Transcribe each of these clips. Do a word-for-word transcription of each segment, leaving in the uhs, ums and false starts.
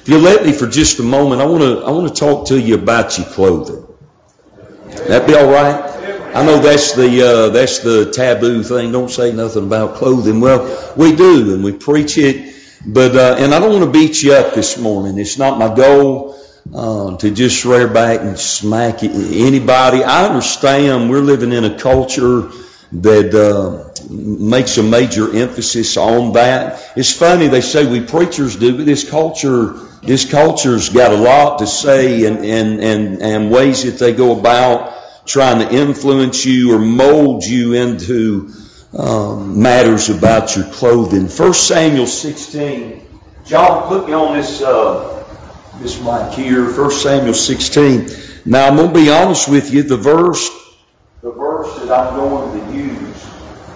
If you'll let me for just a moment, I want to I want to talk to you about your clothing. That be all right? I know that's the uh, that's the taboo thing. Don't say nothing about clothing. Well, we do, and we preach it. But uh, and I don't want to beat you up this morning. It's not my goal uh, to just swear back and smack anybody. I understand we're living in a culture that uh, makes a major emphasis on that. It's funny, they say we preachers do, but this culture, this culture's got a lot to say and, and, and, and ways that they go about trying to influence you or mold you into um, matters about your clothing. First Samuel sixteen. John, put me on this uh, this mic here. First Samuel sixteen. Now I'm going to be honest with you. The verse The verse that I'm going to use,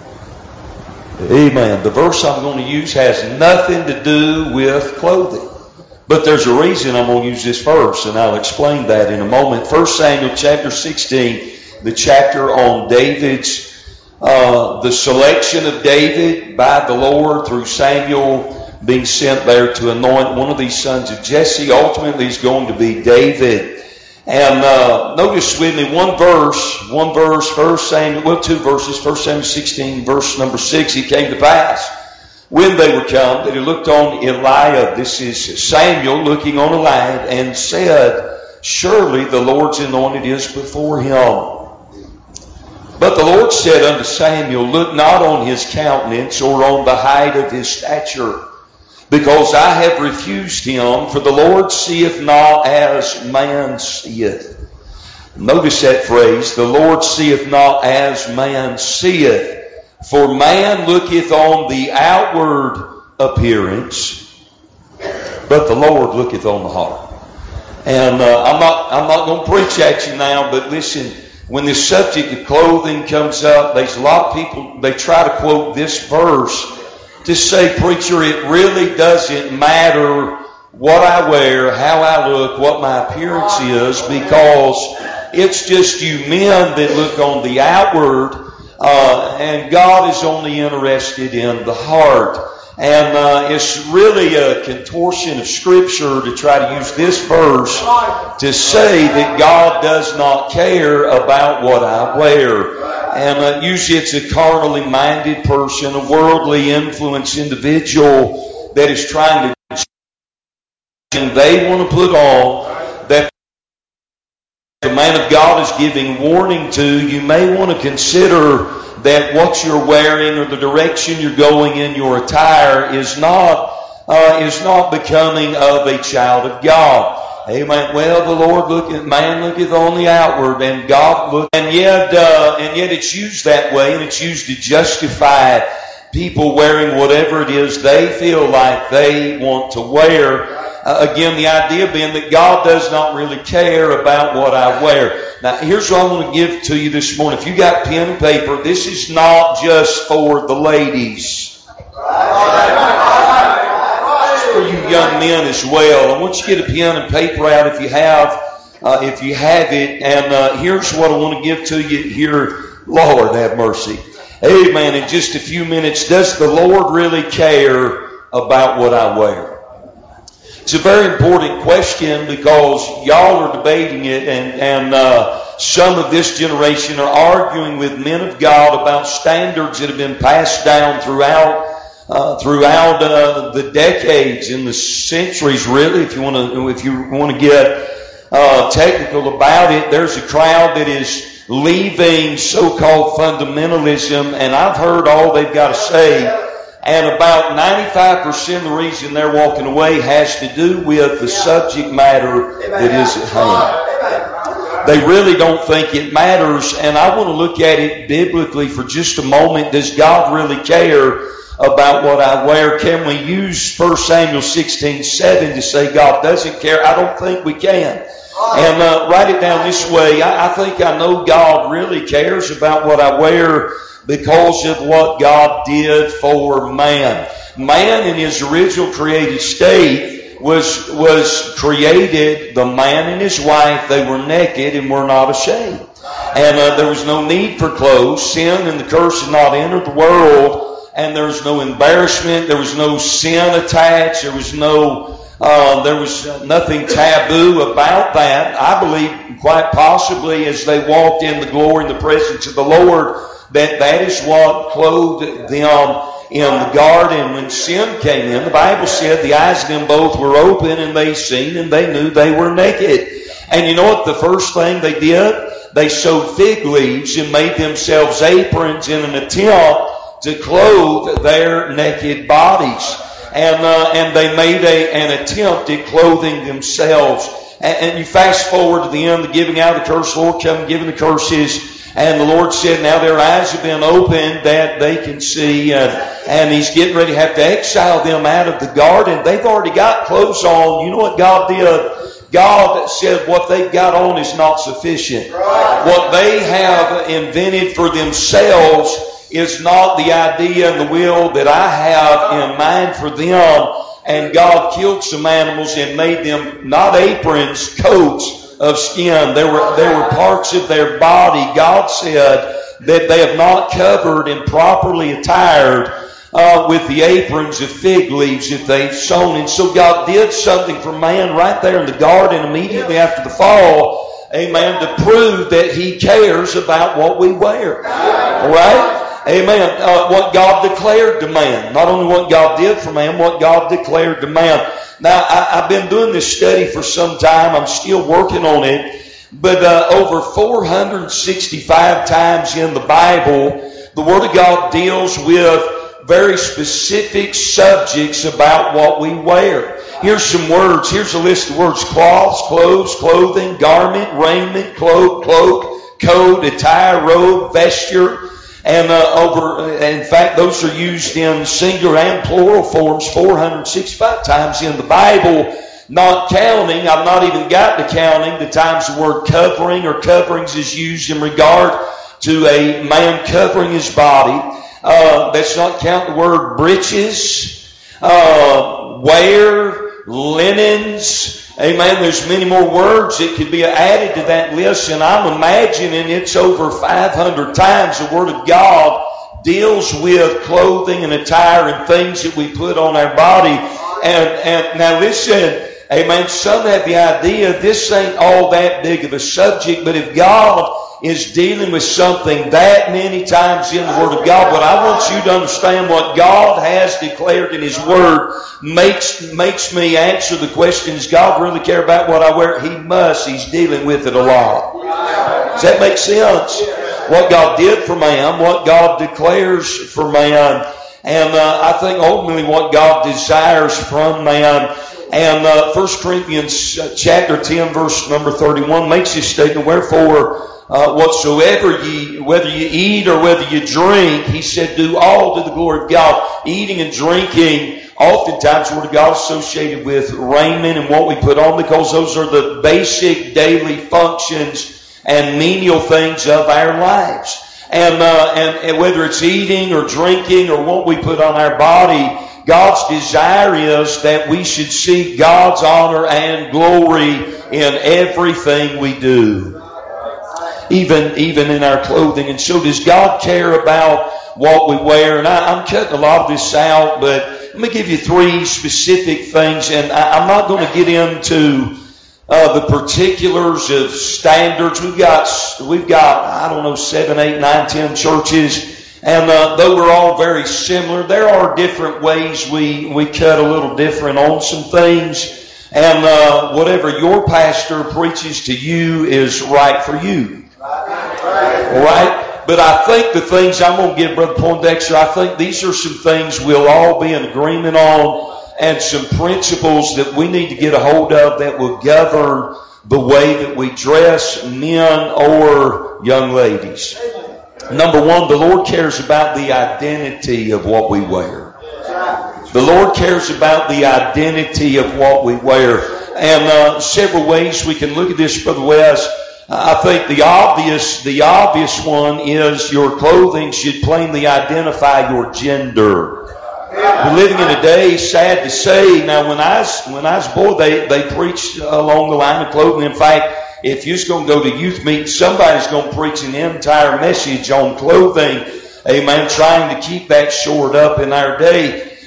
amen, the verse I'm going to use has nothing to do with clothing. But there's a reason I'm going to use this verse, and I'll explain that in a moment. First Samuel chapter sixteen, the chapter on David's, uh, the selection of David by the Lord through Samuel being sent there to anoint one of these sons of Jesse. Ultimately, is going to be David. And uh, notice with me one verse, one verse, First Samuel, well, two verses, First Samuel sixteen, verse number six. It came to pass when they were come that he looked on Eliab. This is Samuel looking on Eliab, and said, surely the Lord's anointed is before him. But the Lord said unto Samuel, look not on his countenance or on the height of his stature, because I have refused him, for the Lord seeth not as man seeth. Notice that phrase, the Lord seeth not as man seeth. For man looketh on the outward appearance, but the Lord looketh on the heart. And uh, I'm not I'm not going to preach at you now, but listen, when this subject of clothing comes up, there's a lot of people, they try to quote this verse to say, preacher, it really doesn't matter what I wear, how I look, what my appearance is, because it's just you men that look on the outward, uh, and God is only interested in the heart. And uh, it's really a contortion of Scripture to try to use this verse to say that God does not care about what I wear. And uh, usually it's a carnally minded person, a worldly influenced individual that is trying to, and they want to put on that the man of God is giving warning to. You may want to consider that what you're wearing or the direction you're going in your attire is not uh, is not becoming of a child of God. Amen. Well, the Lord looketh, man looketh on the outward, and God looketh, and yet, uh, and yet it's used that way, and it's used to justify people wearing whatever it is they feel like they want to wear. Uh, again, the idea being that God does not really care about what I wear. Now, here's what I want to give to you this morning. If you got pen and paper, this is not just for the ladies. For you young men as well. I want you to get a pen and paper out if you have, uh, if you have it. And uh, here's what I want to give to you here. Lord, have mercy. Amen. In just a few minutes, does the Lord really care about what I wear? It's a very important question because y'all are debating it, and and uh, some of this generation are arguing with men of God about standards that have been passed down throughout. Uh, throughout uh, the decades and the centuries, really, if you want to, if you want to get uh, technical about it, there's a crowd that is leaving so-called fundamentalism, and I've heard all they've got to say, and about ninety-five percent of the reason they're walking away has to do with the subject matter that is at hand. They really don't think it matters, and I want to look at it biblically for just a moment. Does God really care about what I wear? Can we use First Samuel sixteen seven to say God doesn't care? I don't think we can. And uh, write it down this way. I, I think I know God really cares about what I wear because of what God did for man. Man in his original created state was, was created, the man and his wife, they were naked and were not ashamed. And uh, there was no need for clothes. Sin and the curse had not entered the world. And there was no embarrassment. There was no sin attached. There was no Uh, there was nothing taboo about that. I believe quite possibly as they walked in the glory and the presence of the Lord, that that is what clothed them in the garden when sin came in. The Bible said the eyes of them both were open and they seen and they knew they were naked. And you know what the first thing they did? They sewed fig leaves and made themselves aprons in an attempt to clothe their naked bodies. And uh, and they made a, an attempt at clothing themselves. And, and you fast forward to the end, the giving out of the curse, Lord come giving the curses. And the Lord said, now their eyes have been opened that they can see. And, and He's getting ready to have to exile them out of the garden. They've already got clothes on. You know what God did? God said what they've got on is not sufficient. What they have invented for themselves is not the idea and the will that I have in mind for them. And God killed some animals and made them not aprons, coats of skin. There were, there were parts of their body, God said, that they have not covered and properly attired uh, with the aprons of fig leaves that they've sown. And so God did something for man right there in the garden immediately after the fall, amen, to prove that He cares about what we wear. All right? Amen. Uh, what God declared to man. Not only what God did for man, what God declared to man. Now, I, I've been doing this study for some time. I'm still working on it. But uh, over four hundred sixty-five times in the Bible, the Word of God deals with very specific subjects about what we wear. Here's some words. Here's a list of words. Cloths, clothes, clothing, garment, raiment, cloak, cloak, coat, attire, robe, vesture. And uh, over, in fact, those are used in singular and plural forms four hundred sixty-five times in the Bible, not counting, I've not even got to counting the times the word covering or coverings is used in regard to a man covering his body. Uh, let's not count the word breeches, uh, wear, linens. Amen. There's many more words that could be added to that list, and I'm imagining it's over five hundred times the Word of God deals with clothing and attire and things that we put on our body. And, and now listen, amen, some have the idea this ain't all that big of a subject, but if God is dealing with something that many times in the Word of God, what I want you to understand, what God has declared in His Word makes makes me answer the question, does God really care about what I wear? He must. He's dealing with it a lot. Does that make sense? What God did for man, what God declares for man, and uh, I think ultimately what God desires from man. And uh, First Corinthians chapter ten, verse number thirty-one makes this statement, wherefore, Uh, whatsoever ye, whether you eat or whether you drink, he said, do all to the glory of God. Eating and drinking, oftentimes the Word of God associated with raiment and what we put on, because those are the basic daily functions and menial things of our lives. And, uh, and, and whether it's eating or drinking or what we put on our body, God's desire is that we should seek God's honor and glory in everything we do. Even, even in our clothing. And so does God care about what we wear? And I, I'm cutting a lot of this out, but let me give you three specific things. And I, I'm not going to get into uh, the particulars of standards. We've got, we've got, I don't know, seven, eight, nine, ten churches. And uh, though we're all very similar, there are different ways we, we cut a little different on some things. And uh, whatever your pastor preaches to you is right for you. All right? But I think the things I'm going to give Brother Poindexter, I think these are some things we'll all be in agreement on, and some principles that we need to get a hold of that will govern the way that we dress, men or young ladies. Number one, the Lord cares about the identity of what we wear. The Lord cares about the identity of what we wear. And uh, several ways we can look at this, Brother West. I think the obvious, the obvious one is your clothing should plainly identify your gender. We're living in a day, sad to say. Now, when I was, when I was a boy, they, they preached along the line of clothing. In fact, if you're going to go to youth meeting, somebody's going to preach an entire message on clothing. Amen. Trying to keep that shored up in our day.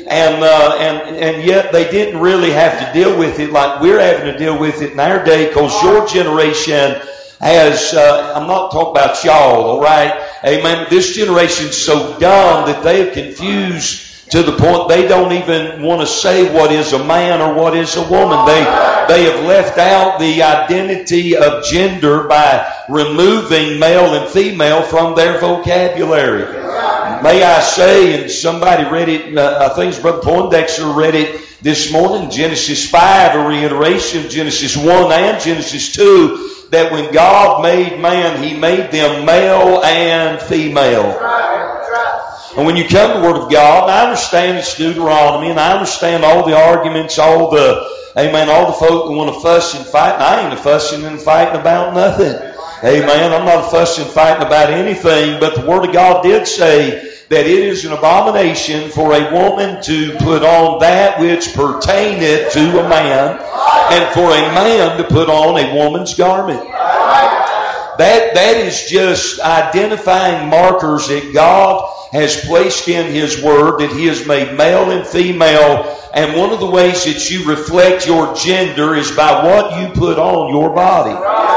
And, uh, and, and yet they didn't really have to deal with it like we're having to deal with it in our day, because your generation has, uh, I'm not talking about y'all, all right? Amen. This generation's so dumb that they have confused to the point they don't even want to say what is a man or what is a woman. They, they have left out the identity of gender by removing male and female from their vocabulary. May I say, and somebody read it, uh, I think it's Brother Poindexter read it this morning, Genesis five, a reiteration of Genesis one and Genesis two, that when God made man, He made them male and female. And when you come to the Word of God, and I understand it's Deuteronomy, and I understand all the arguments, all the, amen, all the folk that want to fuss and fight, and I ain't a fussing and fighting about nothing. Amen. I'm not a fussing and fighting about anything, but the Word of God did say that it is an abomination for a woman to put on that which pertaineth to a man, and for a man to put on a woman's garment. That, that is just identifying markers that God has placed in His Word, that He has made male and female. And one of the ways that you reflect your gender is by what you put on your body.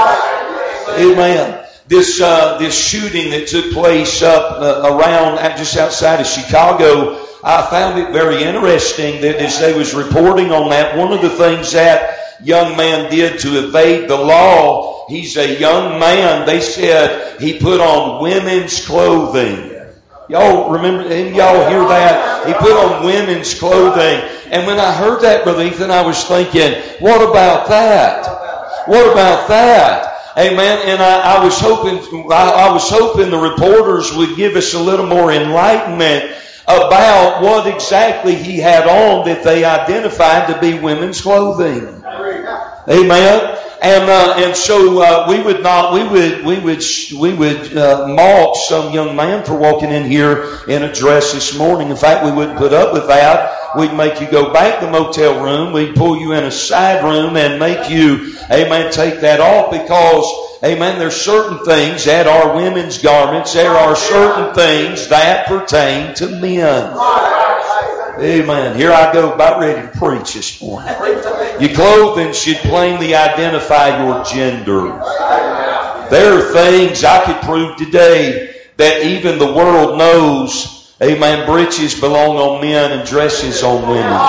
Amen. This, uh, this shooting that took place up uh, around, just outside of Chicago, I found it very interesting that as they was reporting on that, one of the things that young man did to evade the law, he's a young man, they said he put on women's clothing. Y'all remember, and y'all hear that? He put on women's clothing. And when I heard that, Brother Ethan, I was thinking, what about that? What about that? Amen. And I, I was hoping, I, I was hoping the reporters would give us a little more enlightenment about what exactly he had on that they identified to be women's clothing. Amen. And uh, and so uh, we would not we would we would we would uh, mock some young man for walking in here in a dress this morning. In fact, we wouldn't put up with that. We'd make you go back to the motel room. We'd pull you in a side room and make you, amen, take that off, because, amen, there's certain things that are women's garments. There are certain things that pertain to men. Amen. Here I go, about ready to preach this morning. Your clothing should plainly identify your gender. There are things I could prove today that even the world knows, amen, breeches belong on men and dresses on women.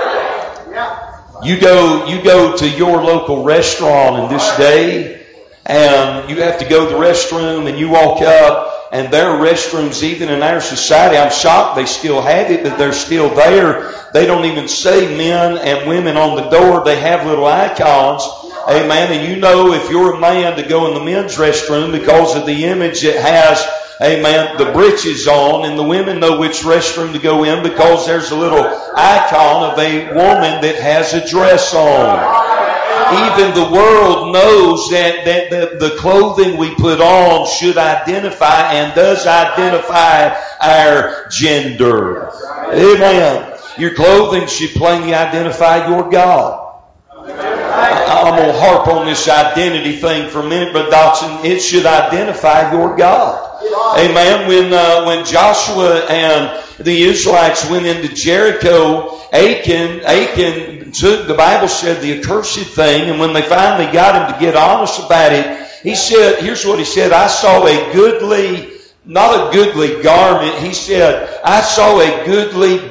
You go, you go to your local restaurant in this day, and you have to go to the restroom, and you walk up, and there are restrooms even in our society. I'm shocked they still have it, but they're still there. They don't even say men and women on the door. They have little icons. Amen. And you know if you're a man to go in the men's restroom because of the image it has, amen, the breeches on, and the women know which restroom to go in because there's a little icon of a woman that has a dress on. Even the world knows that, that the, the clothing we put on should identify and does identify our gender. Amen. Your clothing should plainly identify your God. I, I'm going to harp on this identity thing for a minute, but Dotson, it should identify your God. Amen. When, uh, when Joshua and the Israelites went into Jericho, Achan, Achan took, the Bible said, the accursed thing, and when they finally got him to get honest about it, he said, here's what he said, I saw a goodly, not a goodly garment, he said, I saw a goodly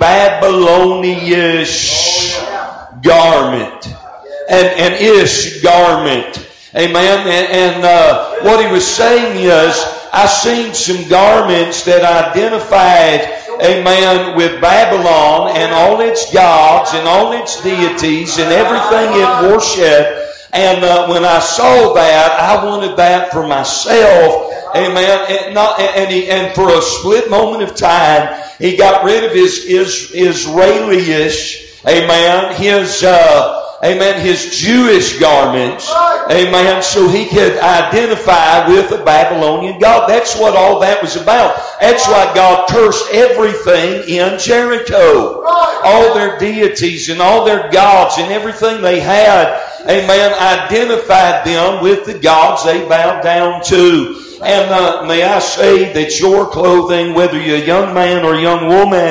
Babylonish garment. An, an ish garment. Amen. And, and uh, what he was saying is, I seen some garments that identified, amen, with Babylon and all its gods and all its deities and everything it worshiped. And uh, when I saw that, I wanted that for myself. Amen. And, not, and, he, and for a split moment of time, he got rid of his, his Israeli-ish, amen, his... Uh, Amen. His Jewish garments. Amen. So he could identify with the Babylonian God. That's what all that was about. That's why God cursed everything in Jericho. All their deities and all their gods and everything they had, amen, identified them with the gods they bowed down to. And uh, may I say that your clothing, whether you're a young man or a young woman,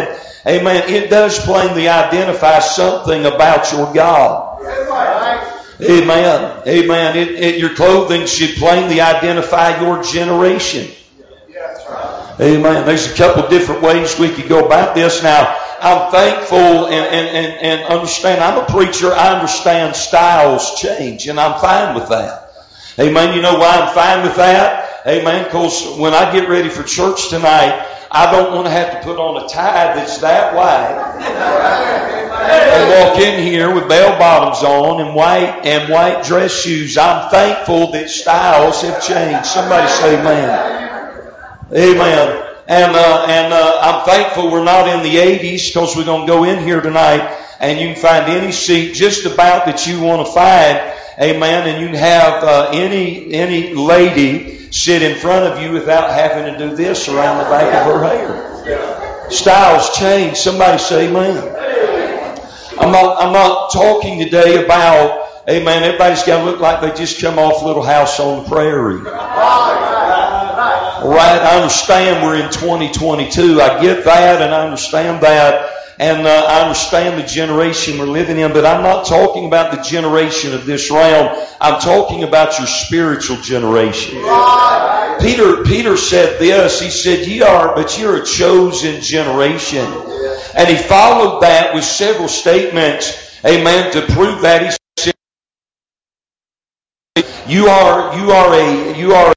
amen, it does plainly identify something about your God. Amen. Amen. It, it, your clothing should plainly identify your generation. Amen. There's a couple different ways we could go about this. Now, I'm thankful and, and, and, and understand, I'm a preacher, I understand styles change, and I'm fine with that. Amen. You know why I'm fine with that? Amen. Because when I get ready for church tonight, I don't want to have to put on a tie that's that wide and walk in here with bell bottoms on and white and white dress shoes. I'm thankful that styles have changed. Somebody say amen. Amen. And uh, and uh, I'm thankful we're not in the eighties, because we're going to go in here tonight and you can find any seat just about that you want to find. Amen. And you can have uh, any any lady sit in front of you without having to do this around the back of her hair. Styles change. Somebody say amen. I'm not, I'm not talking today about, amen, everybody's got to look like they just come off Little House on the Prairie. All right, I understand we're in twenty twenty-two. I get that, and I understand that. And uh, I understand the generation we're living in, but I'm not talking about the generation of this realm. I'm talking about your spiritual generation. Peter, Peter said this. He said, "Ye are, but you're a chosen generation." And he followed that with several statements, amen, to prove that. He said, "You are, you are a, you are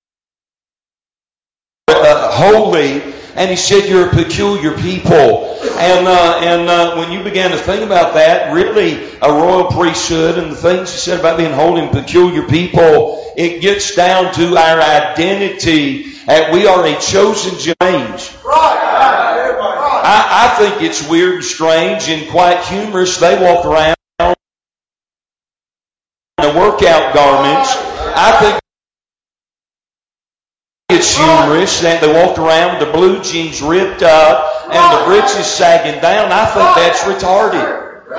a holy." And he said, "You're a peculiar people." And uh, and uh, when you began to think about that, really a royal priesthood and the things he said about being holy and peculiar people, it gets down to our identity, and we are a chosen generation. I, I think it's weird and strange and quite humorous. They walk around in the workout garments. I think it's humorous that they walked around with the blue jeans ripped up and the breeches sagging down. I think that's retarded.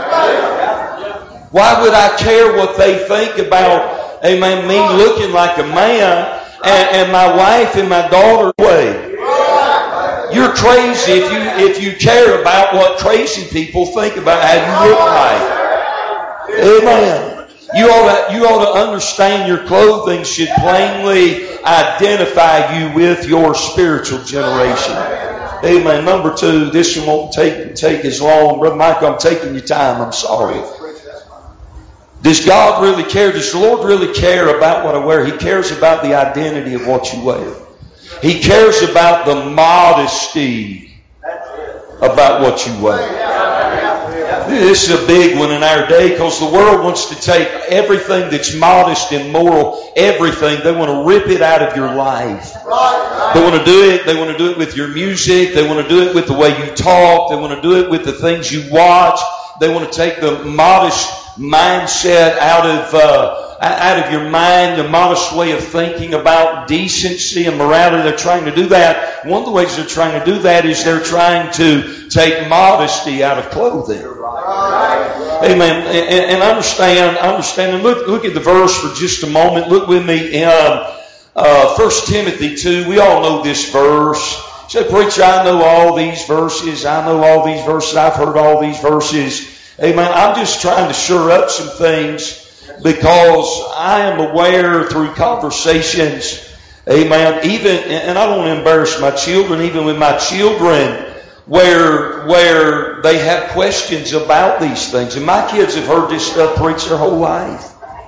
Why would I care what they think about, amen, me looking like a man and, and my wife and my daughter way? You're crazy if you if you care about what crazy people think about how you look like. Amen. You ought to, you ought to understand your clothing should plainly identify you with your spiritual generation. Amen. Number two, this one won't take, take as long. Brother Michael, I'm taking your time. I'm sorry. Does God really care? Does the Lord really care about what I wear? He cares about the identity of what you wear. He cares about the modesty about what you wear. This is a big one in our day, because the world wants to take everything that's modest and moral, everything. They want to rip it out of your life. They want to do it. They want to do it with your music. They want to do it with the way you talk. They want to do it with the things you watch. They want to take the modest mindset out of uh, out of your mind, the modest way of thinking about decency and morality. They're trying to do that. One of the ways they're trying to do that is they're trying to take modesty out of clothing. Amen. And, and understand, understand. And look, look at the verse for just a moment. Look with me in uh, uh, First Timothy two. We all know this verse. You say, "Preacher, I know all these verses. I know all these verses. I've heard all these verses." Amen. I'm just trying to shore up some things, because I am aware through conversations, amen, even, and I don't want to embarrass my children, even with my children, where where they have questions about these things. And my kids have heard this stuff preached their whole life.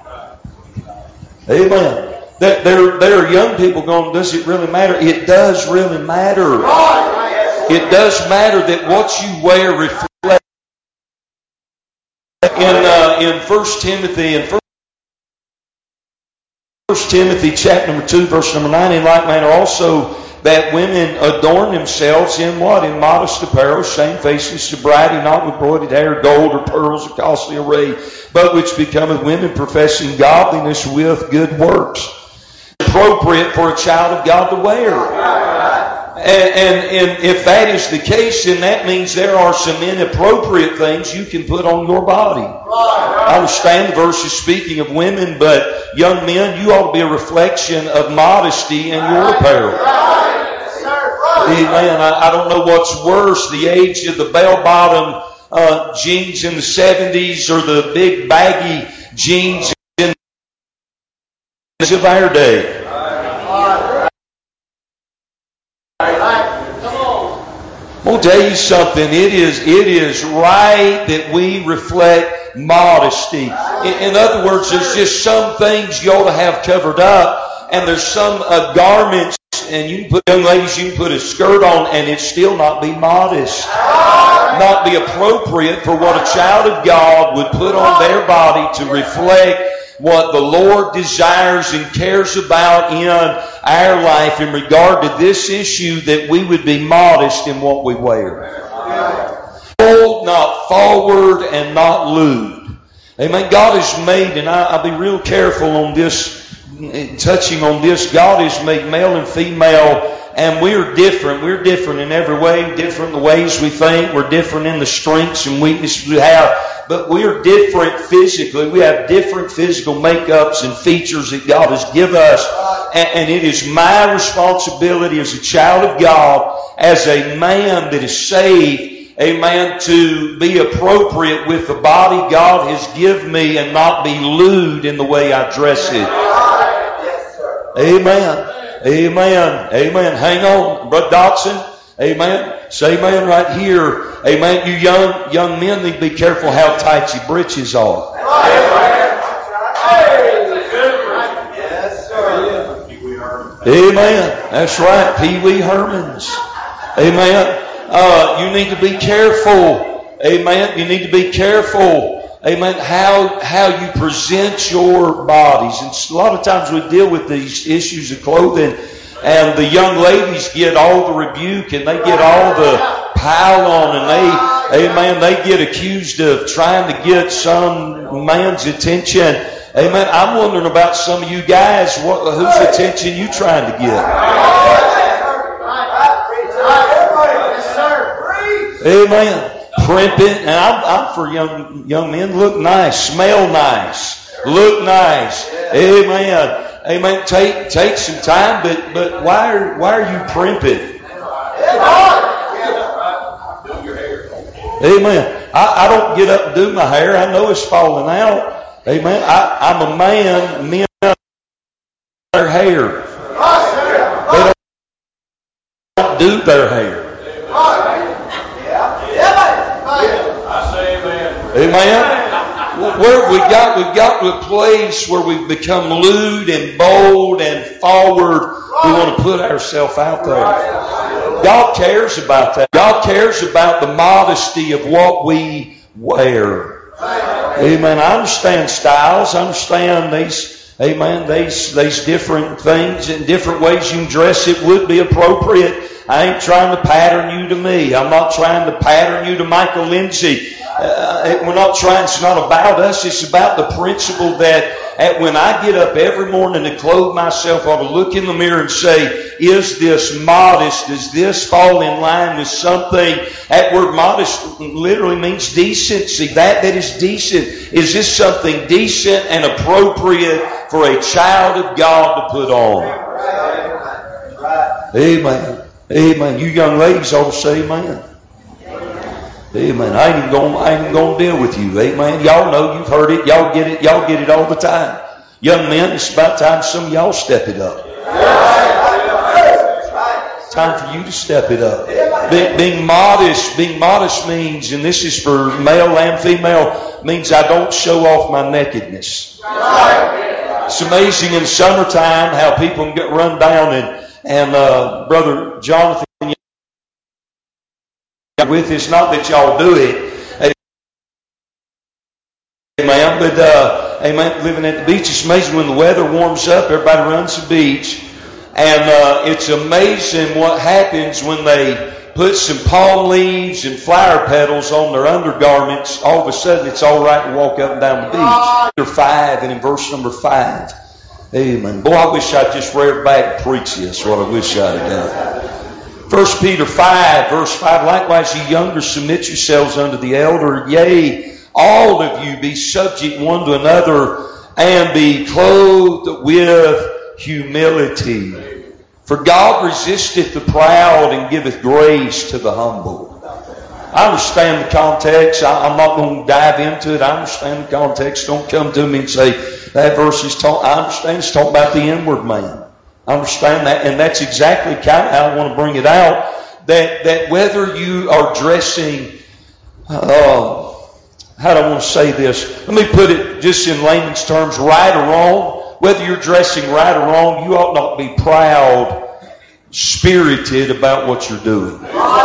Amen. There, there, there are young people going, "Does it really matter?" It does really matter. It does matter that what you wear reflects. In uh, in First Timothy and First Timothy chapter number two, verse number nine, in like manner also that women adorn themselves in what? In modest apparel, shamefacedness, sobriety, not with broided hair, gold, or pearls, or costly array, but which becometh women professing godliness with good works, appropriate for a child of God to wear. And, and, and if that is the case, then that means there are some inappropriate things you can put on your body. I understand the verse is speaking of women, but young men, you ought to be a reflection of modesty in your apparel. Amen. I, I don't know what's worse, the age of the bell-bottom uh, jeans in the seventies or the big baggy jeans in of our day. I'm going to tell you something. It is, it is right that we reflect modesty. In, in other words, there's just some things you ought to have covered up, and there's some uh, garments, and you can put, young ladies, you can put a skirt on, and it still not be modest, not be appropriate for what a child of God would put on their body to reflect what the Lord desires and cares about in our life in regard to this issue, that we would be modest in what we wear. Bold, not forward, and not lewd. Amen. God has made, and I, I'll be real careful on this, touching on this, God has made male and female, and we're different. We're different in every way, different in the ways we think. We're different in the strengths and weaknesses we have. But we're different physically. We have different physical makeups and features that God has given us. And, and it is my responsibility as a child of God, as a man that is saved, amen, to be appropriate with the body God has given me and not be lewd in the way I dress it. Amen. Amen. Amen. Hang on, Brother Dotson. Amen. Say amen right here. Amen. You young young men need to be careful how tight your britches are. Amen. That's right. Pee Wee Herman's. Amen. Uh, you need to be careful. Amen. You need to be careful. Amen. How how you present your bodies. And a lot of times we deal with these issues of clothing, and the young ladies get all the rebuke and they get all the pile on, and they, amen, they get accused of trying to get some man's attention. Amen. I'm wondering about some of you guys, what, whose attention you trying to get? Amen. Primping, and I'm, I'm for young young men. Look nice, smell nice, look nice. Amen. Amen. Take take some time, but but why are why are you primping? Amen. I, I don't get up and do my hair. I know it's falling out. Amen. I, I'm a man. Men their hair. They don't do their hair. Amen. Where we got, we've got to a place where we've become lewd and bold and forward. We want to put ourselves out there. God cares about that. God cares about the modesty of what we wear. Amen. I understand styles. I understand these, amen, these, these different things and different ways you can dress. It would be appropriate. I ain't trying to pattern you to me. I'm not trying to pattern you to Michael Lindsay. Uh, we're not trying, it's not about us. It's about the principle that at, when I get up every morning to clothe myself, I ought to look in the mirror and say, is this modest? Does this fall in line with something? That word modest literally means decency. That that is decent. Is this something decent and appropriate for a child of God to put on? Amen. Amen. You young ladies ought to say amen. Amen. I ain't even going, I ain't even going to deal with you. Amen. Y'all know, you've heard it. Y'all get it. Y'all get it all the time. Young men, it's about time some of y'all step it up. It's time for you to step it up. Be, being modest, being modest means, and this is for male and female, means I don't show off my nakedness. It's amazing in the summertime how people can get run down, and, and uh, Brother Jonathan, with it's not that y'all do it, amen, but uh, amen, living at the beach, it's amazing when the weather warms up, everybody runs to the beach, and uh, it's amazing what happens when they put some palm leaves and flower petals on their undergarments. All of a sudden it's all right to walk up and down the beach. Chapter five, and in verse number five, amen. Boy, I wish I'd just read back and preach this, what I wish I'd have done. First Peter five, verse five, likewise ye younger, submit yourselves unto the elder. Yea, all of you be subject one to another, and be clothed with humility. For God resisteth the proud and giveth grace to the humble. I understand the context. I, I'm not going to dive into it. I understand the context. Don't come to me and say, that verse is talking. I understand it's talking about the inward man. I understand that. And that's exactly kind of how I want to bring it out. That, that whether you are dressing, uh, how do I want to say this? Let me put it just in layman's terms, right or wrong. Whether you're dressing right or wrong, you ought not be proud, spirited about what you're doing.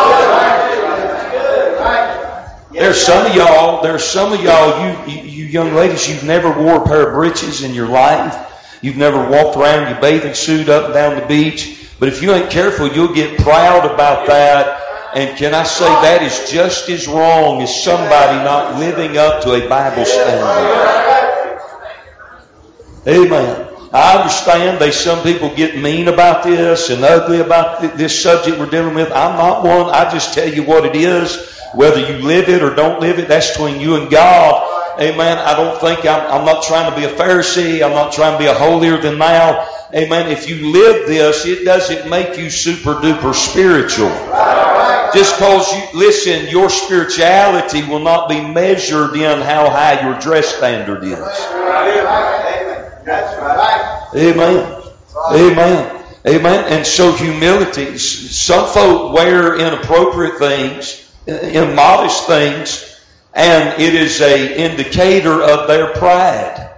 There's some of y'all, there's some of y'all, you, you young ladies, you've never wore a pair of breeches in your life. You've never walked around your bathing suit up and down the beach. But if you ain't careful, you'll get proud about that. And can I say that is just as wrong as somebody not living up to a Bible standard. Amen. I understand they some people get mean about this and ugly about this subject we're dealing with. I'm not one. I just tell you what it is. Whether you live it or don't live it, that's between you and God. Amen. I don't think I'm, I'm not trying to be a Pharisee. I'm not trying to be a holier than thou. Amen. If you live this, it doesn't make you super duper spiritual. Just because you, listen, your spirituality will not be measured in how high your dress standard is. That's right. Amen. Amen. Amen. And so humility. Some folk wear inappropriate things, immodest things, and it is a indicator of their pride.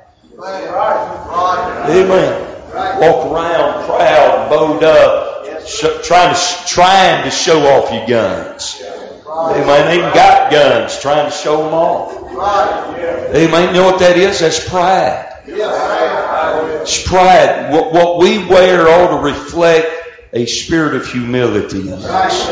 Amen. Walk around proud, bowed up, sh- trying to trying to show off your guns. Amen. They even got guns, trying to show them off. Amen. You know what that is? That's pride. It's pride. What, what we wear ought to reflect a spirit of humility in us.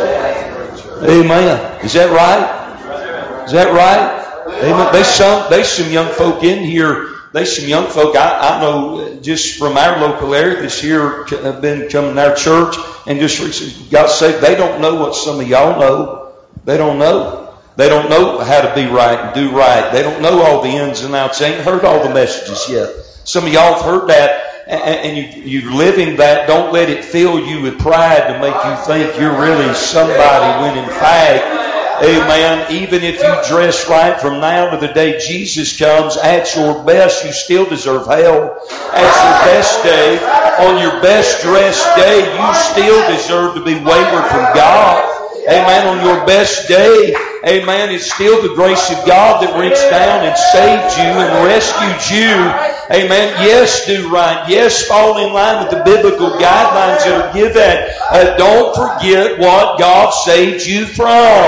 Amen. Is that right? Is that right? Amen. There's some, there's some young folk in here. There's some young folk I, I know just from our local area this year have been coming to our church and just recently got saved. They don't know what some of y'all know. They don't know. They don't know how to be right and do right. They don't know all the ins and outs. They ain't heard all the messages yet. Some of y'all have heard that, and you, you're living that. Don't let it fill you with pride to make you think you're really somebody when in fact, amen, even if you dress right from now to the day Jesus comes, at your best, you still deserve hell. At your best day, on your best dressed day, you still deserve to be wayward from God. Amen. On your best day, amen, it's still the grace of God that reached down and saved you and rescued you. Amen. Yes, do right. Yes, fall in line with the biblical guidelines that are given. Uh, don't forget what God saved you from.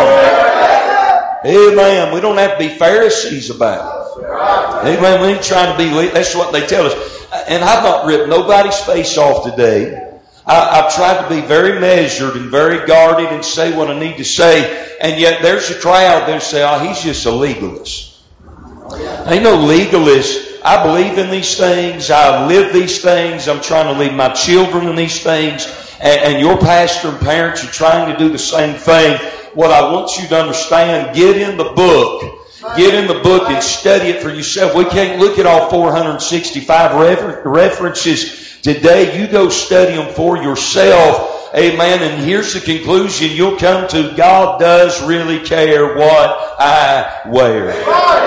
Amen. We don't have to be Pharisees about it. Amen. We ain't trying to be, that's what they tell us. And I've not ripped nobody's face off today. I, I've tried to be very measured and very guarded and say what I need to say. And yet there's a crowd that say, oh, he's just a legalist. Ain't no legalist. I believe in these things. I live these things. I'm trying to lead my children in these things. And, and your pastor and parents are trying to do the same thing. What I want you to understand, get in the book. Get in the book and study it for yourself. We can't look at all four hundred sixty-five refer- references today. You go study them for yourself. Amen. And here's the conclusion you'll come to. God does really care what I wear.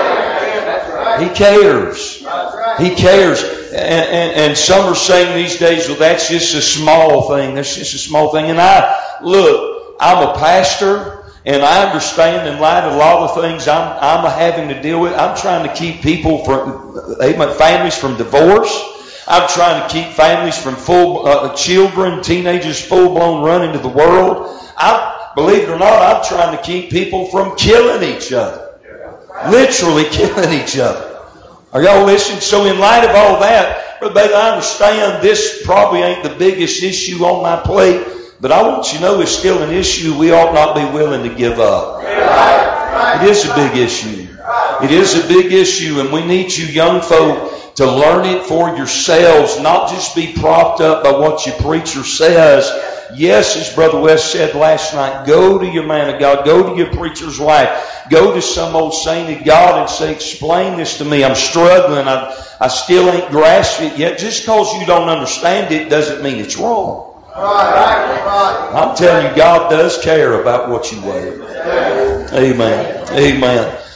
He cares. He cares. And, and, and some are saying these days, well, that's just a small thing. That's just a small thing. And I, look, I'm a pastor. And I understand in light of a lot of things I'm, I'm having to deal with. I'm trying to keep people from, families from divorce. I'm trying to keep families from full, uh, children, teenagers full-blown running to the world. I, believe it or not, I'm trying to keep people from killing each other. Literally killing each other. Are y'all listening? So in light of all that, Brother Bailey, I understand this probably ain't the biggest issue on my plate. But I want you to know it's still an issue we ought not be willing to give up. It is a big issue. It is a big issue, and we need you young folk to learn it for yourselves, not just be propped up by what your preacher says. Yes, as Brother West said last night, go to your man of God, go to your preacher's wife, go to some old saint of God and say, explain this to me. I'm struggling. I, I still ain't grasped it yet. Just because you don't understand it doesn't mean it's wrong. I'm telling you, God does care about what you wear. Amen. Amen.